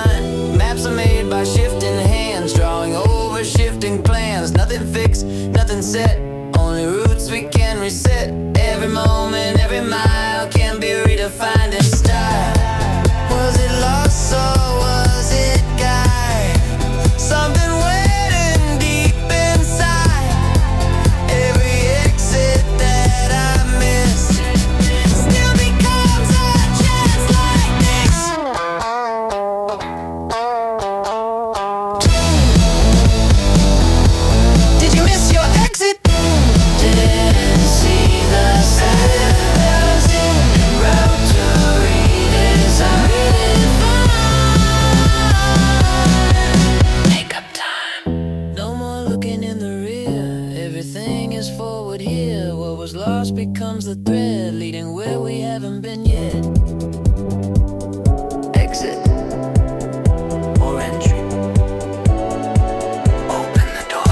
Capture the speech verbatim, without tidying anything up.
mind. Maps are made by shifting hands, drawing over shifting plans. Nothing fixed, nothing set, only routes we can reset. Every moment, every mile can be redefined in style. Was it lost or was it guide? Something waiting deep inside. Every exit that I miss still becomes a chance like this. Did you miss your exit? Didn't see the signs. Route to redesign. Make up time. No more looking in the rear. Everything is forward here. What was lost becomes the thread leading where we haven't been yet. Exit or entry. Open the door.